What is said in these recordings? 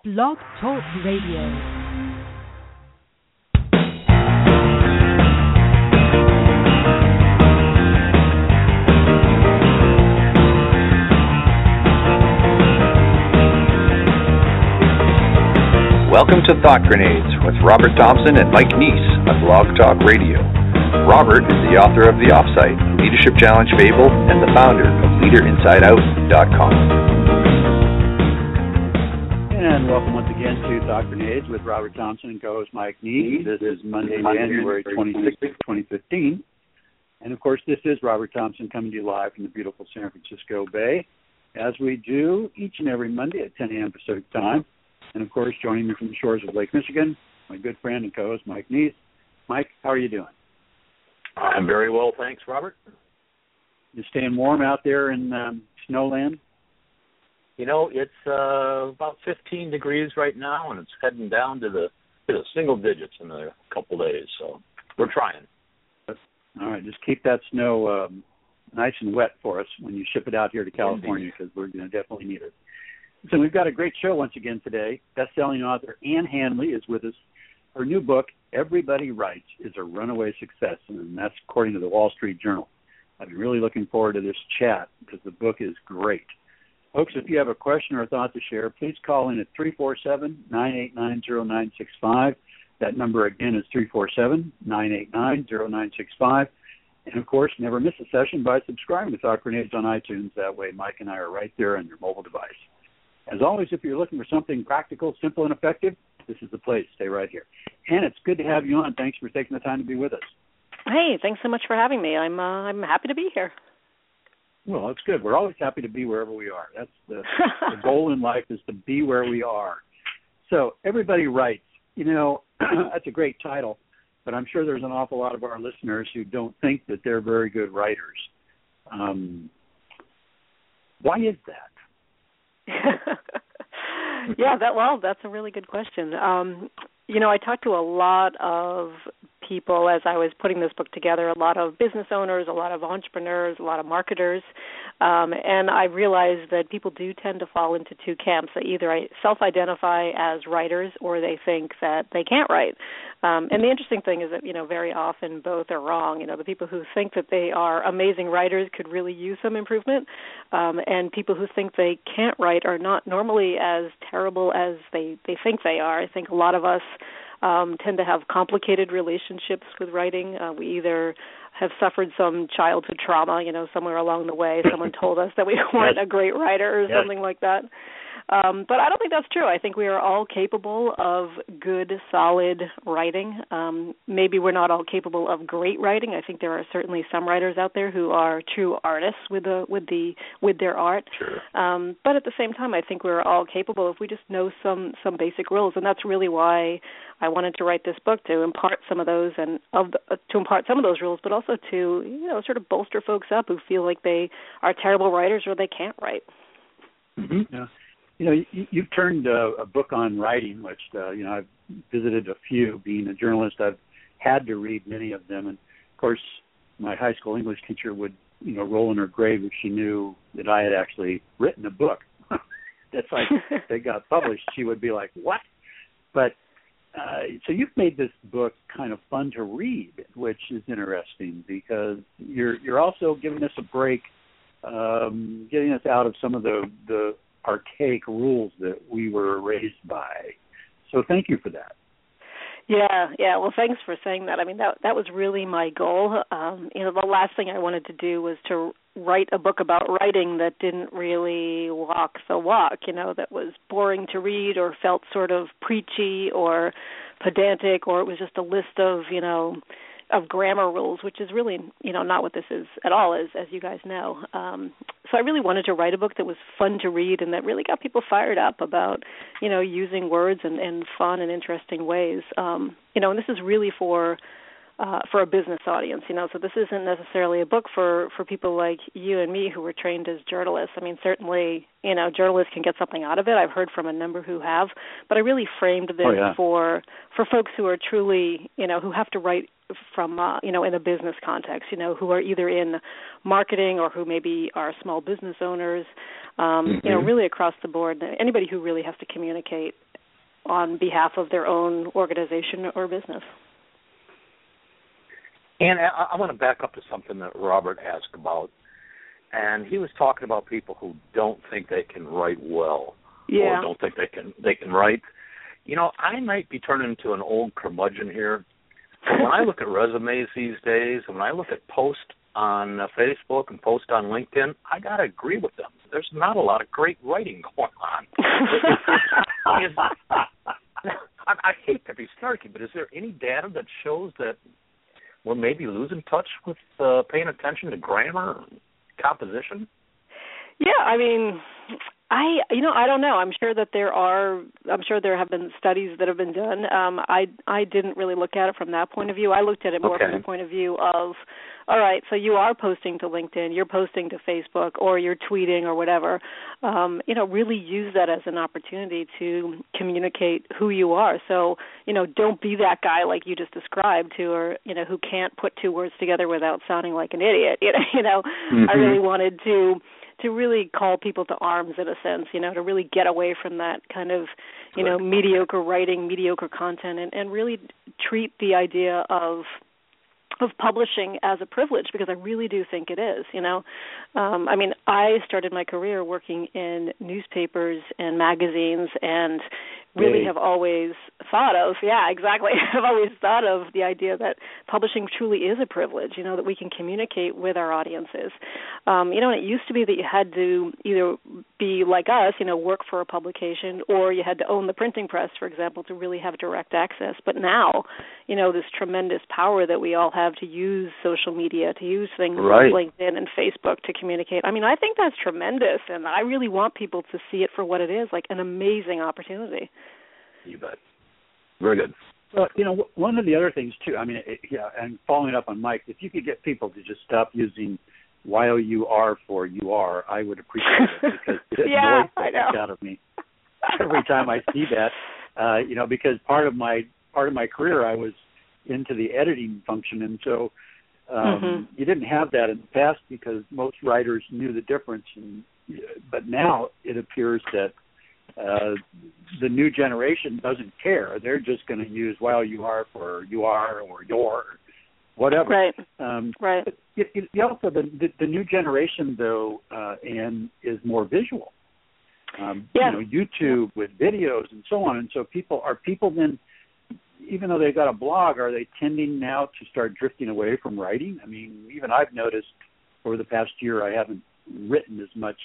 Blog Talk Radio. Welcome to Thought Grenades with Robert Thompson and Mike Neese on Blog Talk Radio. Robert is the author of The Offsite, a Leadership Challenge Fable, and the founder of LeaderInsideOut.com. And welcome once again to Thought Grenades with Robert Thompson and co-host Mike Neese. This is Monday, January 26, 2015. And of course, this is Robert Thompson coming to you live from the beautiful San Francisco Bay, as we do each and every Monday at 10 a.m. Pacific time. And, of course, joining me from the shores of Lake Michigan, my good friend and co-host, Mike Neese. Mike, how are you doing? I'm very well, thanks, Robert. You staying warm out there in Snowland? You know, it's about 15 degrees right now, and it's heading down to the single digits in a couple days, so we're trying. All right, just keep that snow nice and wet for us when you ship it out here to California, because we're going to definitely need it. So we've got a great show once again today. Best-selling author Ann Handley is with us. Her new book, Everybody Writes, is a runaway success, and that's according to the Wall Street Journal. I've been really looking forward to this chat because the book is great. Folks, if you have a question or a thought to share, please call in at 347-989-0965. That number again is 347-989-0965. And, of course, never miss a session by subscribing to Thought Grenades on iTunes. That way Mike and I are right there on your mobile device. As always, if you're looking for something practical, simple, and effective, this is the place. Stay right here. And it's good to have you on. Thanks for taking the time to be with us. Hey, thanks so much for having me. I'm happy to be here. Well, that's good. We're always happy to be wherever we are. That's the goal in life, is to be where we are. So Everybody Writes. You know, that's a great title, but I'm sure there's an awful lot of our listeners who don't think that they're very good writers. Why is that? That's a really good question. I talked to a lot of people as I was putting this book together, a lot of business owners, a lot of entrepreneurs, a lot of marketers, and I realized that people do tend to fall into two camps. They either self-identify as writers or they think that they can't write. And the interesting thing is that, very often both are wrong. The people who think that they are amazing writers could really use some improvement, and people who think they can't write are not normally as terrible as they think they are. I think a lot of us tend to have complicated relationships with writing. We either have suffered some childhood trauma, somewhere along the way. Someone told us that we weren't a great writer or something like that. But I don't think that's true. I think we are all capable of good, solid writing. Maybe we're not all capable of great writing. I think there are certainly some writers out there who are true artists with their art. Sure. But at the same time, I think we're all capable if we just know some basic rules, and that's really why I wanted to write this book, to impart some of those rules, but also to sort of bolster folks up who feel like they are terrible writers or they can't write. Mm-hmm. Yeah. You've turned a book on writing, which, I've visited a few. Being a journalist, I've had to read many of them. And, of course, my high school English teacher would, roll in her grave if she knew that I had actually written a book. That's like they got published. She would be like, what? But so you've made this book kind of fun to read, which is interesting because you're also giving us a break, getting us out of some of the archaic rules that we were raised by. So thank you for that. Yeah. Well, thanks for saying that. I mean, that was really my goal. The last thing I wanted to do was to write a book about writing that didn't really walk the walk, that was boring to read or felt sort of preachy or pedantic, or it was just a list of grammar rules, which is really, not what this is at all, as you guys know. So I really wanted to write a book that was fun to read and that really got people fired up about, using words in fun and interesting ways. And this is really for a business audience, so this isn't necessarily a book for people like you and me who were trained as journalists. I mean, certainly, journalists can get something out of it. I've heard from a number who have, but I really framed this for folks who are truly, who have to write from, in a business context, who are either in marketing or who maybe are small business owners, really across the board. Anybody who really has to communicate on behalf of their own organization or business. And I want to back up to something that Robert asked about, and he was talking about people who don't think they can write well, or don't think they can write. I might be turning into an old curmudgeon here. When I look at resumes these days, and when I look at posts on Facebook and posts on LinkedIn, I got to agree with them. There's not a lot of great writing going on. I hate to be snarky, but is there any data that shows that we're maybe losing touch with paying attention to grammar and composition? Yeah, I mean, I don't know. I'm sure there have been studies that have been done. I didn't really look at it from that point of view. I looked at it more from the point of view of, all right, so you are posting to LinkedIn, you're posting to Facebook, or you're tweeting or whatever. Really use that as an opportunity to communicate who you are. So, don't be that guy like you just described who can't put two words together without sounding like an idiot. I really wanted to really call people to arms in a sense, to really get away from that kind of, mediocre writing, mediocre content, and really treat the idea of publishing as a privilege, because I really do think it is, I started my career working in newspapers and magazines, and really have always thought of, I've always thought of the idea that publishing truly is a privilege, that we can communicate with our audiences. And it used to be that you had to either be like us, work for a publication, or you had to own the printing press, for example, to really have direct access. But now, this tremendous power that we all have to use social media, to use things like LinkedIn and Facebook to communicate. I think that's tremendous, and I really want people to see it for what it is, like an amazing opportunity. You bet. Very good. Well, one of the other things, too, and following up on Mike, if you could get people to just stop using YOUR for you are, I would appreciate it, because it annoys the heck out of me every time I see that, because part of my career I was into the editing function, and so you didn't have that in the past because most writers knew the difference, but now it appears that the new generation doesn't care. They're just going to use YOUR for you are or your, whatever. Right. But also the new generation, though, and is more visual. YouTube with videos and so on. And so people then, even though they've got a blog, are they tending now to start drifting away from writing? Even I've noticed over the past year I haven't written as much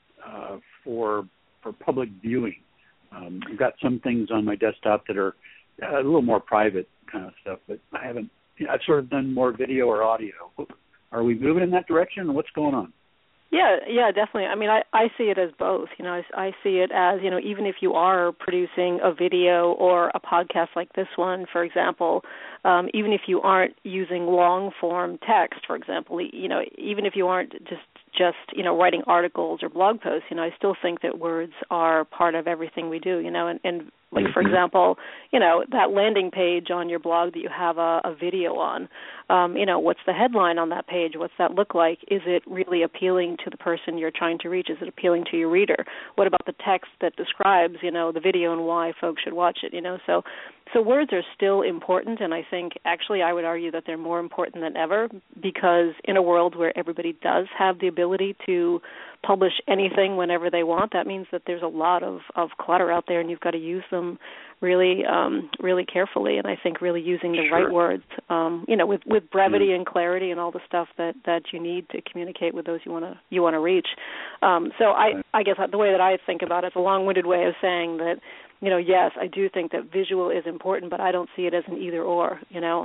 for public viewing. I've got some things on my desktop that are a little more private kind of stuff, but I haven't. I've sort of done more video or audio. Are we moving in that direction, or what's going on? Yeah, definitely. I see it as both. I see it as, even if you are producing a video or a podcast like this one, for example, even if you aren't using long-form text, for example, even if you aren't just writing articles or blog posts, I still think that words are part of everything we do, and like, for example, that landing page on your blog that you have a video on, what's the headline on that page? What's that look like? Is it really appealing to the person you're trying to reach? Is it appealing to your reader? What about the text that describes, the video and why folks should watch it, So words are still important, and I think actually I would argue that they're more important than ever, because in a world where everybody does have the ability to publish anything whenever they want, that means that there's a lot of clutter out there, and you've got to use them really really carefully, and I think really using the right words, with brevity and clarity and all the stuff that you need to communicate with those you want to reach. So I guess the way that I think about it is a long-winded way of saying that, yes, I do think that visual is important, but I don't see it as an either-or,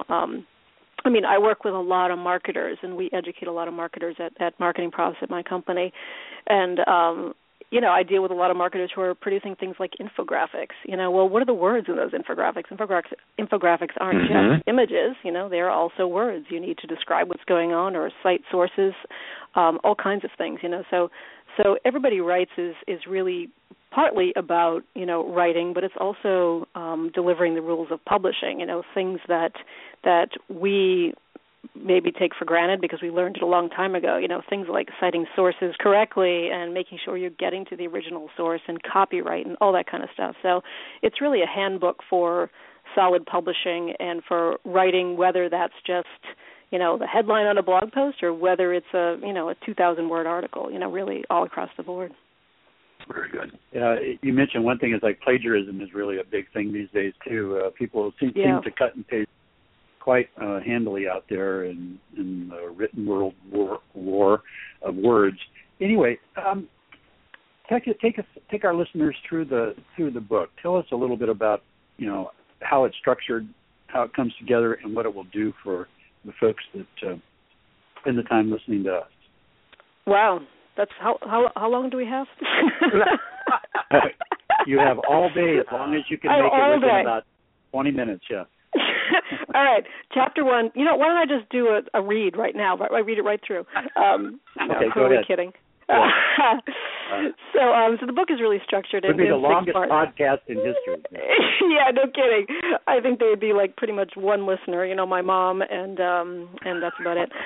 I work with a lot of marketers, and we educate a lot of marketers at Marketing Profs at my company, and I deal with a lot of marketers who are producing things like infographics. Well, what are the words in those infographics? Infographics aren't just images. They're also words. You need to describe what's going on or cite sources, all kinds of things. So everybody writes is really partly about writing, but it's also delivering the rules of publishing. Things that we maybe take for granted because we learned it a long time ago. Things like citing sources correctly and making sure you're getting to the original source and copyright and all that kind of stuff. So it's really a handbook for solid publishing and for writing, whether that's just, the headline on a blog post or whether it's a 2,000-word article, really all across the board. Very good. You mentioned one thing is like plagiarism is really a big thing these days too. People seem to cut and paste quite handily out there in the written world war of words. Anyway, take our listeners through the book. Tell us a little bit about how it's structured, how it comes together, and what it will do for the folks that spend the time listening to us. Wow. That's how long do we have? You have all day, as long as you can make it within about 20 minutes, yeah. All right, Chapter 1. Why don't I just do a read right now? I read it right through. Okay, go ahead. Kidding. Yeah. So the book is really structured in 6 parts. It would be the longest podcast in history. Yeah, no kidding. I think there would be like pretty much one listener, my mom, and that's about it.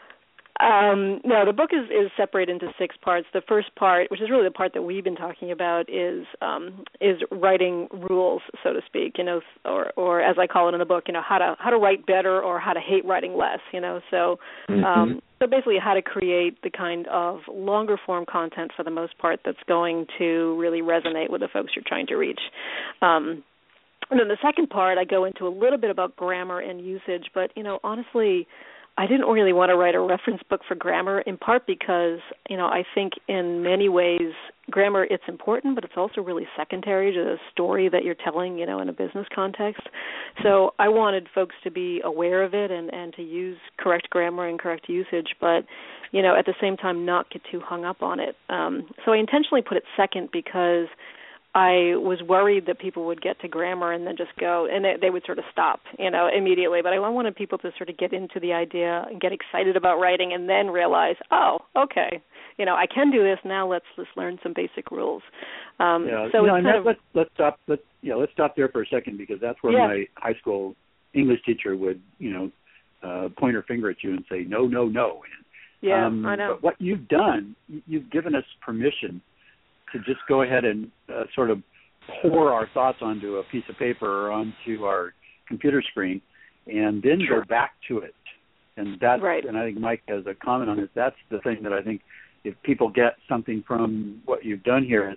No, the book is separated into 6 parts. The first part, which is really the part that we've been talking about, is writing rules, so to speak, or as I call it in the book, how to write better or how to hate writing less, So so basically how to create the kind of longer form content for the most part that's going to really resonate with the folks you're trying to reach. And then the second part, I go into a little bit about grammar and usage, but, honestly, I didn't really want to write a reference book for grammar, in part because, I think in many ways grammar, it's important, but it's also really secondary to the story that you're telling, in a business context. So I wanted folks to be aware of it and to use correct grammar and correct usage, but, at the same time not get too hung up on it. So I intentionally put it second because I was worried that people would get to grammar and then just go, and they would sort of stop, immediately. But I wanted people to sort of get into the idea and get excited about writing and then realize, oh, okay, I can do this. Now let's learn some basic rules. So let's stop there for a second, because that's where my high school English teacher would, point her finger at you and say, no, no, no. Yeah, I know. But what you've done, you've given us permission to just go ahead and sort of pour our thoughts onto a piece of paper or onto our computer screen, and then go back to it. And that's right. And I think Mike has a comment on this. That's the thing that I think if people get something from what you've done here is,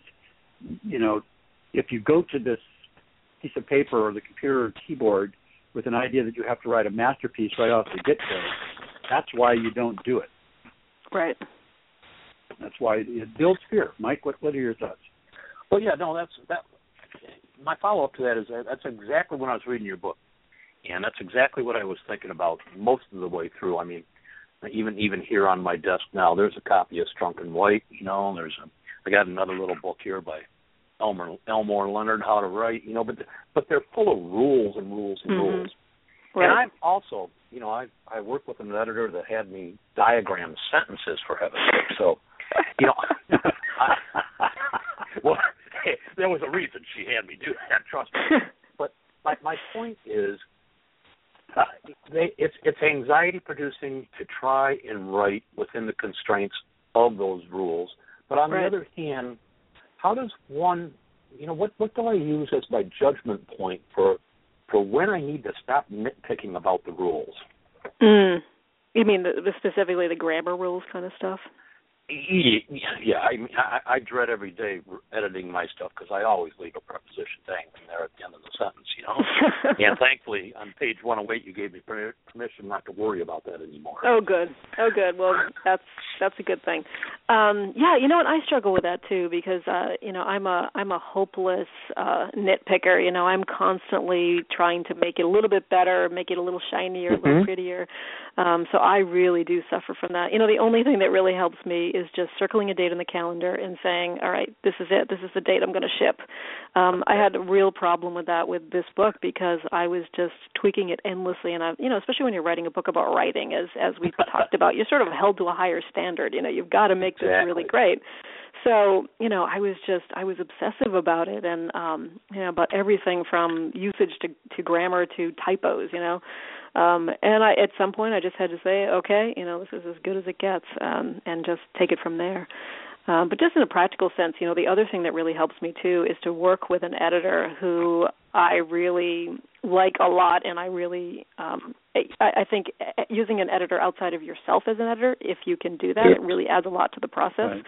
if you go to this piece of paper or the computer or keyboard with an idea that you have to write a masterpiece right off the get-go, that's why you don't do it. Right. That's why it builds fear. Mike, what are your thoughts? Well, yeah, no, that. My follow-up to that is that's exactly when I was reading your book, and that's exactly what I was thinking about most of the way through. I mean, even here on my desk now, there's a copy of Strunk and White. I got another little book here by Elmore Leonard, How to Write. But they're full of rules and rules and rules. Right. And I'm also, I worked with an editor that had me diagram sentences, for heaven's sake. So, well, there was a reason she had me do that, trust me. But my point is, it's anxiety-producing to try and write within the constraints of those rules. But on the other hand, how does one, what do I use as my judgment point for when I need to stop nitpicking about the rules? You mean specifically the grammar rules kind of stuff? Yeah. I dread every day editing my stuff because I always leave a preposition dangling there at the end of the sentence, And thankfully, on page 108, you gave me permission not to worry about that anymore. Oh, good. Well, that's a good thing. I struggle with that too because I'm a hopeless nitpicker. I'm constantly trying to make it a little bit better, make it a little shinier, a little prettier. So I really do suffer from that. The only thing that really helps me is just circling a date on the calendar and saying, all right, this is it. This is the date I'm going to ship. I had a real problem with that with this book because I was just tweaking it endlessly. And, especially when you're writing a book about writing, as we talked about, you're sort of held to a higher standard. You've got to make this really great. So, I was obsessive about it, and about everything from usage to grammar to typos, and at some point I just had to say, okay, this is as good as it gets, and just take it from there. But just in a practical sense, the other thing that really helps me too is to work with an editor who I really like a lot, and I really, I think using an editor outside of yourself as an editor, if you can do that, it really adds a lot to the process. Right.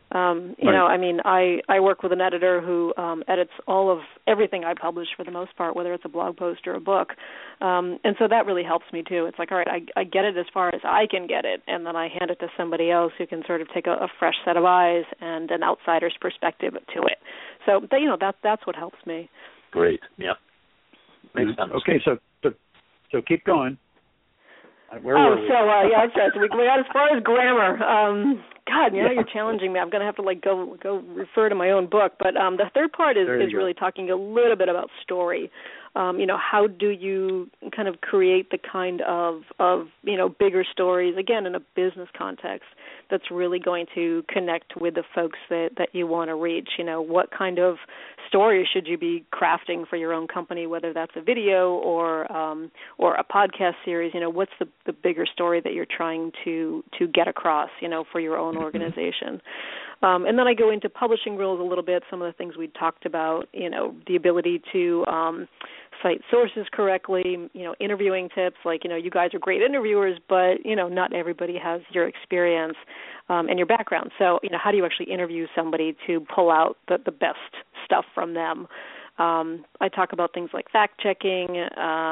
I work with an editor who edits all of everything I publish for the most part, whether it's a blog post or a book. And so that really helps me too. It's like, all right, I get it as far as I can get it, and then I hand it to somebody else who can sort of take a fresh set of eyes and an outsider's perspective to it. So, that's what helps me. Great. Yeah. Makes sense. Okay, so keep going. Where were we? So we got as far as grammar. God, you're challenging me. I'm going to have to go refer to my own book. But the third part is really talking a little bit about story. How do you kind of create the kind of bigger stories, again, in a business context, that's really going to connect with the folks that you want to reach? What kind of story should you be crafting for your own company, whether that's a video or a podcast series? What's the bigger story that you're trying to get across, for your own organization? And then I go into publishing rules a little bit, some of the things we talked about, the ability to cite sources correctly, interviewing tips, you guys are great interviewers, but, not everybody has your experience and your background. So, how do you actually interview somebody to pull out the best stuff from them? I talk about things like fact-checking,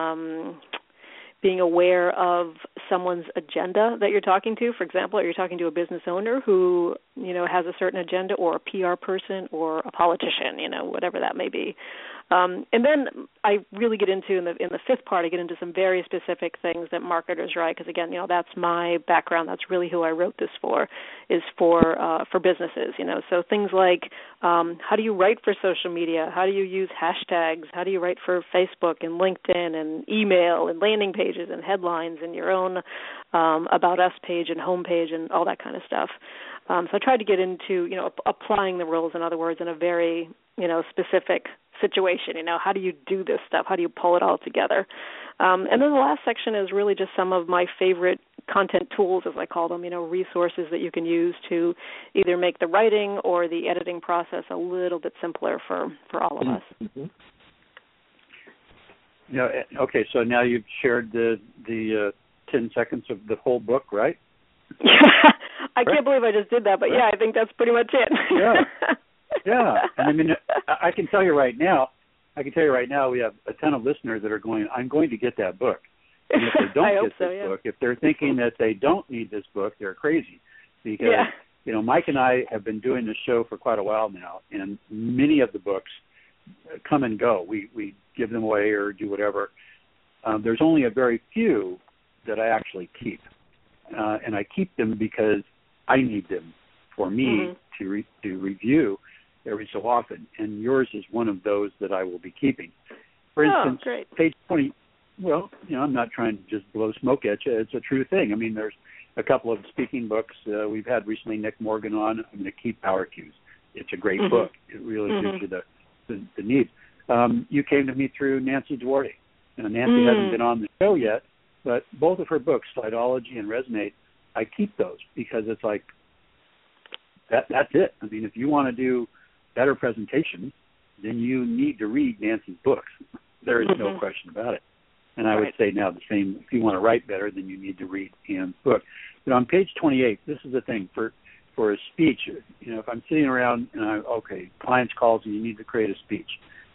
being aware of someone's agenda that you're talking to. For example, are you talking to a business owner who, has a certain agenda, or a PR person, or a politician, whatever that may be. And then I really get into, in the fifth part, I get into some very specific things that marketers write, because again, that's my background. That's really who I wrote this for, is for businesses. So things like how do you write for social media? How do you use hashtags? How do you write for Facebook and LinkedIn and email and landing pages and headlines and your own About Us page and homepage and all that kind of stuff. So I tried to get into, applying the rules, in other words, in a very, specific situation. How do you do this stuff? How do you pull it all together? And then the last section is really just some of my favorite content tools, as I call them, resources that you can use to either make the writing or the editing process a little bit simpler for all of us. Mm-hmm. Okay, so now you've shared the 10 seconds of the whole book, right? I can't believe I just did that, but yeah, I think that's pretty much it. Yeah. And I can tell you right now, we have a ton of listeners that are going, I'm going to get that book. And if they don't get this book, if they're thinking that they don't need this book, they're crazy. Because, Mike and I have been doing this show for quite a while now, and many of the books come and go. We give them away or do whatever. There's only a very few that I actually keep. And I keep them because I need them for me to review every so often. And yours is one of those that I will be keeping. For instance, page 20, I'm not trying to just blow smoke at you. It's a true thing. There's a couple of speaking books. We've had recently Nick Morgan on. I'm going to keep Power Cues. It's a great book. It really gives you the needs. You came to me through Nancy Duarte. Nancy hasn't been on the show yet, but both of her books, Slidology and Resonate, I keep those because it's like, that's it. If you want to do better presentations, then you need to read Nancy's books. There is no question about it. And I would say now the same, if you want to write better, then you need to read Anne's book. But on page 28, this is the thing, for a speech, if I'm sitting around and clients calls and you need to create a speech,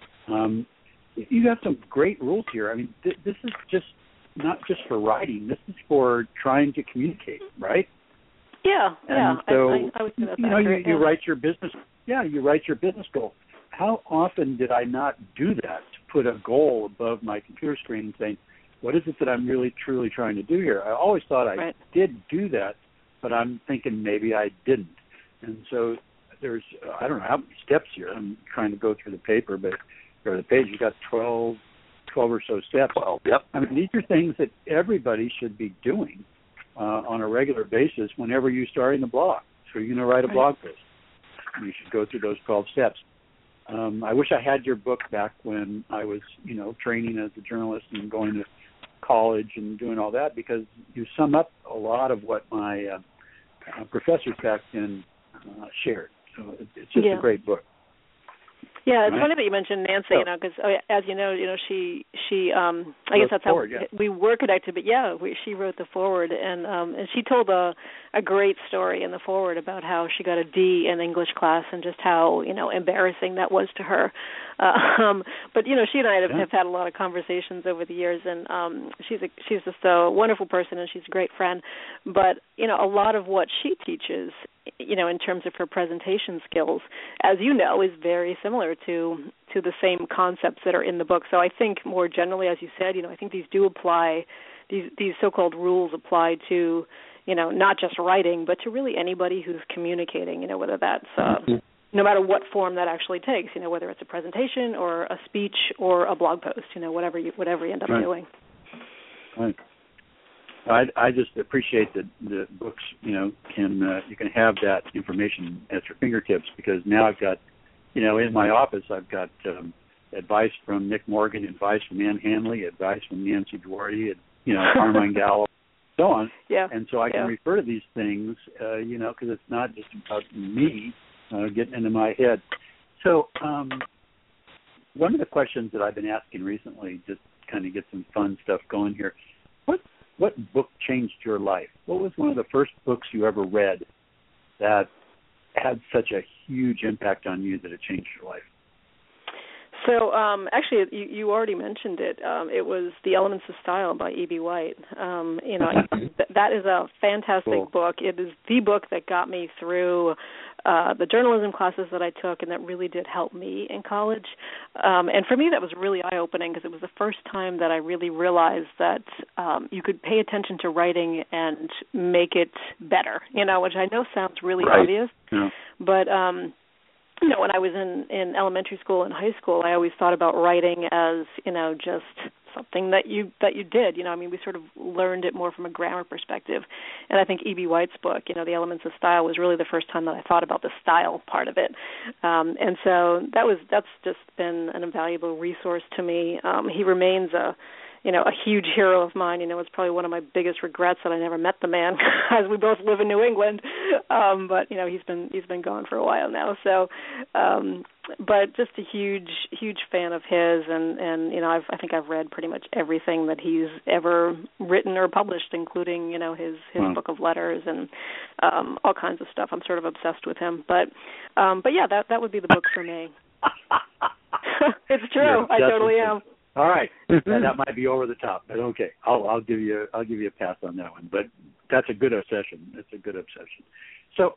you have some great rules here. This is just not just for writing. This is for trying to communicate, right? Yeah. And so, I would say that's you write your business. Yeah, you write your business goal. How often did I not do that, to put a goal above my computer screen and saying, what is it that I'm really, truly trying to do here? I always thought I did do that, but I'm thinking maybe I didn't. And so there's, I don't know how many steps here. I'm trying to go through the paper, or the page, you got 12 or so steps. Yep. These are things that everybody should be doing on a regular basis whenever you're starting a blog. So you're going to write a blog post. you should go through those 12 steps. I wish I had your book back when I was, training as a journalist and going to college and doing all that, because you sum up a lot of what my professors back then shared. So it's just a great book. Yeah, it's funny that you mentioned Nancy, because as you know, she I guess that's how we were connected. But she wrote the foreword, and she told a great story in the foreword about how she got a D in English class and just how embarrassing that was to her. But she and I have had a lot of conversations over the years, and she's just a wonderful person, and she's a great friend. But a lot of what she teaches, in terms of her presentation skills, as you know, is very similar to the same concepts that are in the book. So I think more generally, as you said, I think these do apply, these so-called rules apply to, not just writing, but to really anybody who's communicating, whether that's, no matter what form that actually takes, whether it's a presentation or a speech or a blog post, whatever you end up doing. Right. I just appreciate that the books, you can have that information at your fingertips, because now I've got, in my office, I've got advice from Nick Morgan, advice from Ann Hanley, advice from Nancy Duarte, Carmine Gallo, so on. Yeah. And so I can refer to these things, because it's not just about me getting into my head. So one of the questions that I've been asking recently, just kind of get some fun stuff going here, what book changed your life? What was one of the first books you ever read that had such a huge impact on you that it changed your life? So actually, you already mentioned it. It was The Elements of Style by E.B. White. That is a fantastic book. It is the book that got me through the journalism classes that I took, and that really did help me in college. And for me, that was really eye-opening, because it was the first time that I really realized that you could pay attention to writing and make it better, which I know sounds really obvious. Yeah. But when I was in elementary school and high school, I always thought about writing as, just something that you did. We sort of learned it more from a grammar perspective. And I think E.B. White's book, The Elements of Style, was really the first time that I thought about the style part of it. And so that's just been an invaluable resource to me. He remains a huge hero of mine. It's probably one of my biggest regrets that I never met the man, as we both live in New England. But he's been gone for a while now. So, but just a huge fan of his, and I think I've read pretty much everything that he's ever written or published, including his book of letters and all kinds of stuff. I'm sort of obsessed with him. But yeah, that would be the book for me. It's true. I totally am. All right, that might be over the top, but okay, I'll give you a pass on that one. But that's a good obsession. It's a good obsession. So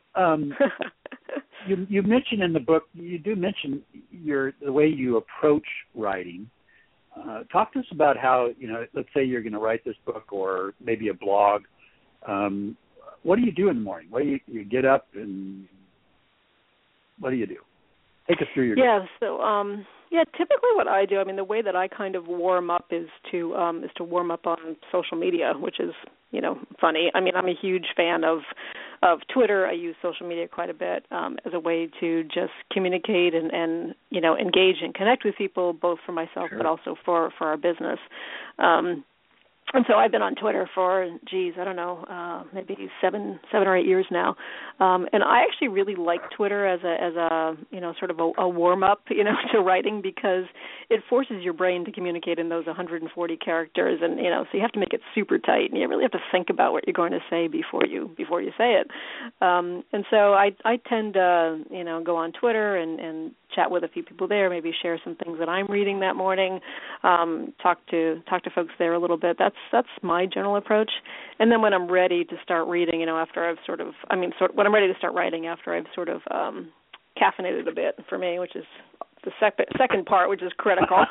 you mentioned in the book, you do mention the way you approach writing. Talk to us about how, let's say you're going to write this book or maybe a blog. What do you do in the morning? What do you get up and what do you do? Take us through your day. So typically what I do, the way that I kind of warm up is to warm up on social media, which is, funny. I'm a huge fan of Twitter. I use social media quite a bit as a way to just communicate and engage and connect with people, both for myself but also for our business. And so I've been on Twitter for, I don't know, maybe seven or 8 years now. And I actually really like Twitter as a sort of a warm-up, to writing, because it forces your brain to communicate in those 140 characters. And, so you have to make it super tight, and you really have to think about what you're going to say before you say it. And so I tend to, go on Twitter and chat with a few people there, maybe share some things that I'm reading that morning, talk to folks there a little bit. That's my general approach. And then when I'm ready to start reading, after I've when I'm ready to start writing, after I've sort of caffeinated a bit for me, which is the second part, which is critical,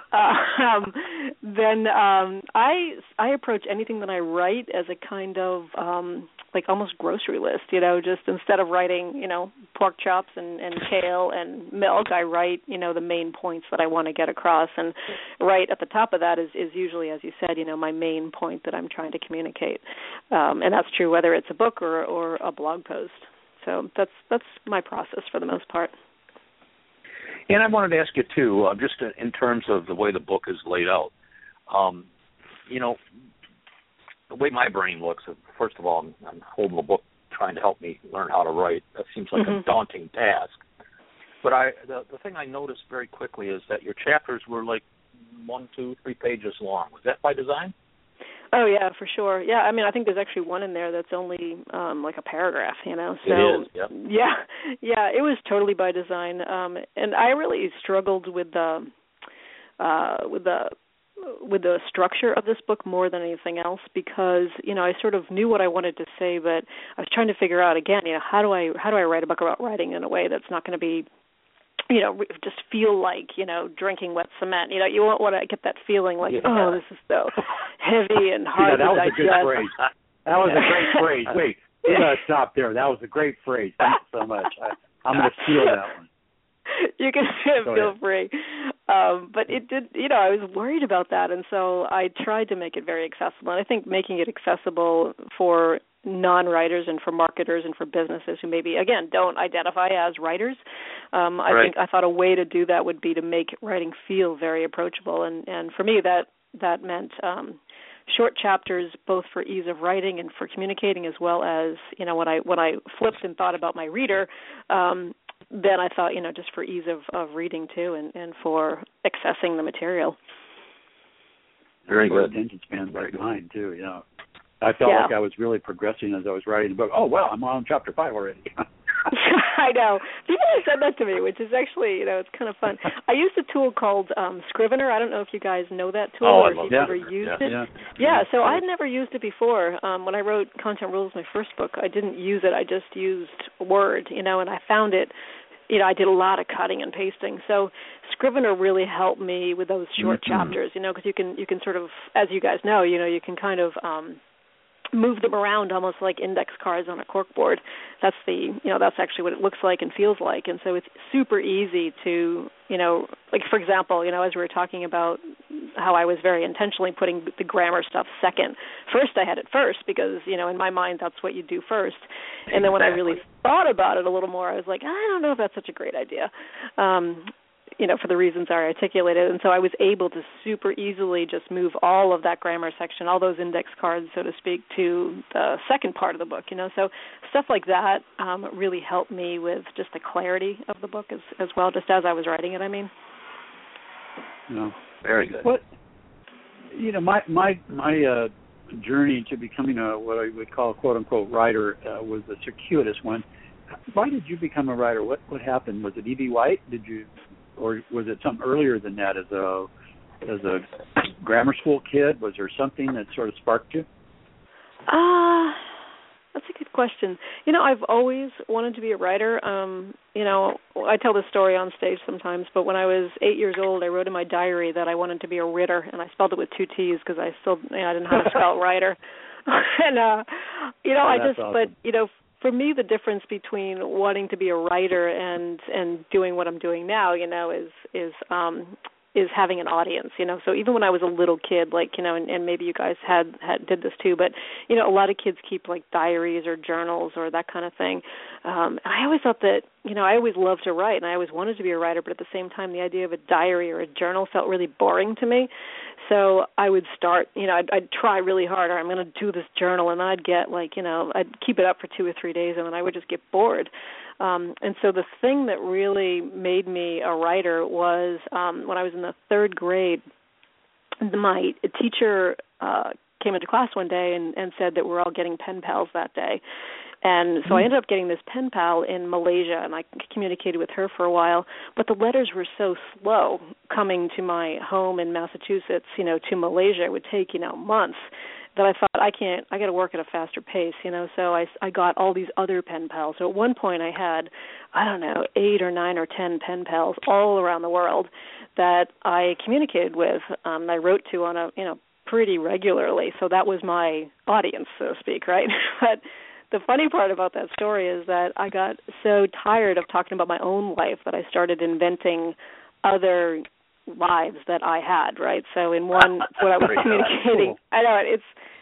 then I approach anything that I write as a kind of like almost grocery list, just instead of writing, pork chops and kale and milk, I write, the main points that I want to get across. And right at the top of that is usually, as you said, my main point that I'm trying to communicate. And that's true whether it's a book or a blog post. So that's my process for the most part. And I wanted to ask you, too, just in terms of the way the book is laid out, the way my brain looks, first of all, I'm holding a book trying to help me learn how to write. That seems like a daunting task. But the thing I noticed very quickly is that your chapters were like 1, 2, 3 pages long. Was that by design? Oh, yeah, for sure. Yeah, I mean, I think there's actually one in there that's only like a paragraph, So, it is, yep. Yeah, it was totally by design. And I really struggled with the structure of this book more than anything else because, I sort of knew what I wanted to say, but I was trying to figure out, again, how do I write a book about writing in a way that's not going to be just feel like, drinking wet cement. You won't want to get that feeling like, oh, this is so heavy and hard to digest. That was a good phrase. That was a great phrase. Wait, we got to stop there. That was a great phrase. Thanks so much. I'm going to steal that one. You can feel free. But it did, I was worried about that, and so I tried to make it very accessible. And I think making it accessible for non-writers and for marketers and for businesses who maybe, again, don't identify as writers, I thought a way to do that would be to make writing feel very approachable. And for me, that meant short chapters, both for ease of writing and for communicating, as well as, when I flipped and thought about my reader, then I thought, just for ease of reading too, and for accessing the material. Very good. Attention span's right behind too. I felt like I was really progressing as I was writing the book. Oh wow, I'm on chapter 5 already. I know. People have said that to me, which is actually, it's kind of fun. I used a tool called Scrivener. I don't know if you guys know that tool or if you've ever used it. Yeah, so I had never used it before. When I wrote Content Rules, my first book, I didn't use it. I just used Word, and I found it, I did a lot of cutting and pasting. So Scrivener really helped me with those short chapters, because you can sort of, as you guys know, you can kind of move them around almost like index cards on a corkboard. That's that's actually what it looks like and feels like. And so it's super easy to, like for example, as we were talking about how I was very intentionally putting the grammar stuff second. First, I had it first because, in my mind, that's what you do first. And then when I really thought about it a little more, I was like, I don't know if that's such a great idea. For the reasons I articulated. And so I was able to super easily just move all of that grammar section, all those index cards, so to speak, to the second part of the book, So stuff like that really helped me with just the clarity of the book as well, just as I was writing it, I mean. Very good. What, my journey to becoming what I would call a quote-unquote writer was a circuitous one. Why did you become a writer? What happened? Was it E.B. White? Or was it something earlier than that? As a grammar school kid, was there something that sort of sparked you? That's a good question. I've always wanted to be a writer. I tell this story on stage sometimes, but when I was 8 years old, I wrote in my diary that I wanted to be a writer, and I spelled it with 2 T's because I didn't know how to spell writer. And awesome. But for me, the difference between wanting to be a writer and doing what I'm doing now, is having an audience, So even when I was a little kid, and maybe you guys did this too, but, a lot of kids keep like diaries or journals or that kind of thing. I always thought that, I always loved to write and I always wanted to be a writer, but at the same time, the idea of a diary or a journal felt really boring to me. So I would start, I'd try really hard, or I'm going to do this journal, and I'd get I'd keep it up for 2 or 3 days, and then I would just get bored. And so the thing that really made me a writer was when I was in the 3rd grade, my teacher came into class one day and said that we're all getting pen pals that day. And so I ended up getting this pen pal in Malaysia, and I communicated with her for a while. But the letters were so slow coming to my home in Massachusetts, to Malaysia. It would take, months, that I thought, I got to work at a faster pace, So I got all these other pen pals. So at one point I had, 8 or 9 or 10 pen pals all around the world that I communicated with, I wrote to on a, pretty regularly. So that was my audience, so to speak, right? But the funny part about that story is that I got so tired of talking about my own life that I started inventing other lives that I had, right? So in one, what I was communicating, I know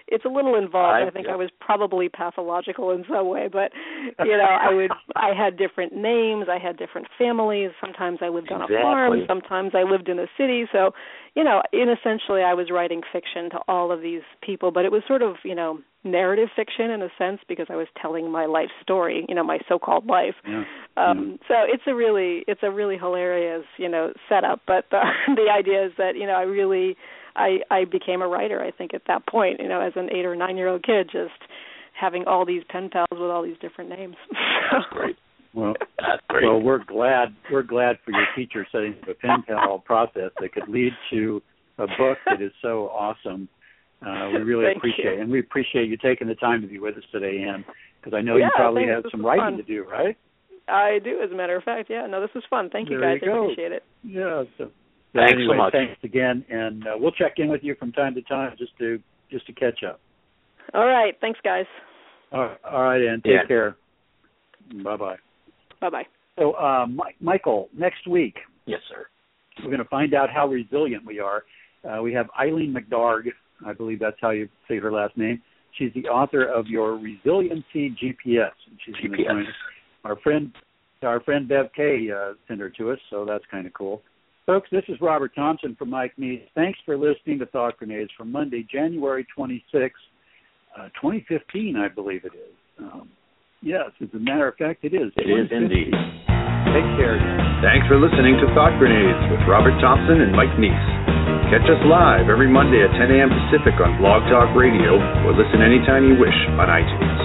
it's a little involved. I think I was probably pathological in some way, but I had different names, I had different families. Sometimes I lived on a farm, sometimes I lived in a city. So, essentially I was writing fiction to all of these people, but it was sort of, narrative fiction in a sense because I was telling my life story, my so-called life. So it's a really hilarious, setup. But the idea is that, I became a writer, I think, at that point, as an 8 or 9 year old kid, just having all these pen pals with all these different names. That's great. Well, that's great. Well, we're glad for your teacher setting up a pen pal process that could lead to a book that is so awesome. We really appreciate it. And we appreciate you taking the time to be with us today, Ann, because I know you probably have some writing to do, right? I do, as a matter of fact. Yeah, no, this was fun. Thank you, guys. I appreciate it. Yeah. So thanks anyway, so much. Thanks again, and we'll check in with you from time to time just to catch up. All right. Thanks, guys. All right, Ann. Take care. Bye-bye. Bye-bye. So, Michael, next week. Yes, sir. We're going to find out how resilient we are. We have Eileen McDarg. I believe that's how you say her last name. She's the author of Your Resiliency GPS. And she's going to join us. Our friend Bev Kay sent her to us, so that's kind of cool. Folks, this is Robert Thompson from Mike Neese. Thanks for listening to Thought Grenades from Monday, January 26, 2015, I believe it is. Yes, as a matter of fact, it is. It is indeed. Take care. Thanks for listening to Thought Grenades with Robert Thompson and Mike Neese. Catch us live every Monday at 10 a.m. Pacific on Blog Talk Radio, or listen anytime you wish on iTunes.